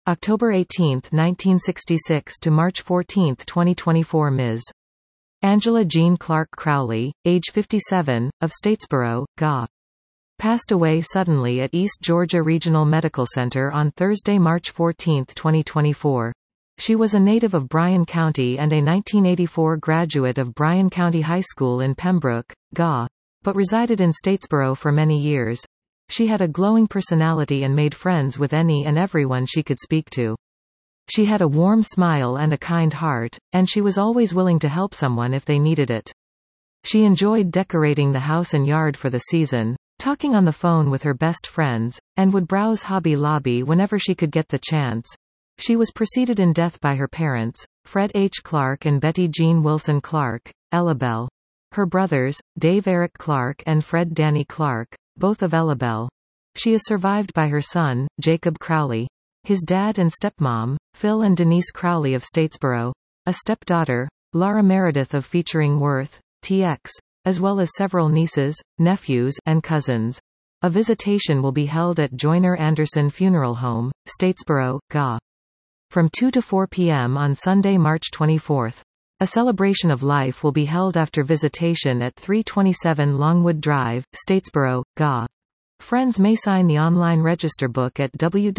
October 18, 1966 to March 14, 2024. Ms. Angela Jean Clark Crowley, age 57, of Statesboro, GA. Passed away suddenly at East Georgia Regional Medical Center on Thursday, March 14, 2024. She was a native of Bryan County and a 1984 graduate of Bryan County High School in Pembroke, GA, but resided in Statesboro for many years. She had a glowing personality and made friends with any and everyone she could speak to. She had a warm smile and a kind heart, and she was always willing to help someone if they needed it. She enjoyed decorating the house and yard for the season, talking on the phone with her best friends, and would browse Hobby Lobby whenever she could get the chance. She was preceded in death by her parents, Fred H. Clark and Betty Jean Wilson Clark, Ellabelle. Her brothers, Dave Eric Clark and Fred Danny Clark, both of Ellabelle. She is survived by her son, Jacob Crowley, his dad and stepmom, Phil and Denise Crowley of Statesboro, a stepdaughter, Laura Meredith of Featuring Worth, TX, as well as several nieces, nephews, and cousins. A visitation will be held at Joyner Anderson Funeral Home, Statesboro, GA. From 2 to 4 p.m. on Sunday, March 24. A celebration of life will be held after visitation at 327 Longwood Drive, Statesboro, GA. Friends may sign the online register book at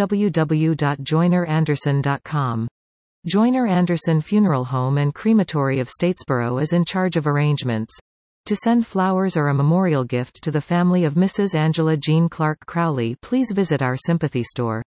www.joyneranderson.com. Joyner Anderson Funeral Home and Crematory of Statesboro is in charge of arrangements. To send flowers or a memorial gift to the family of Mrs. Angela Jean Clark Crowley, please visit our sympathy store.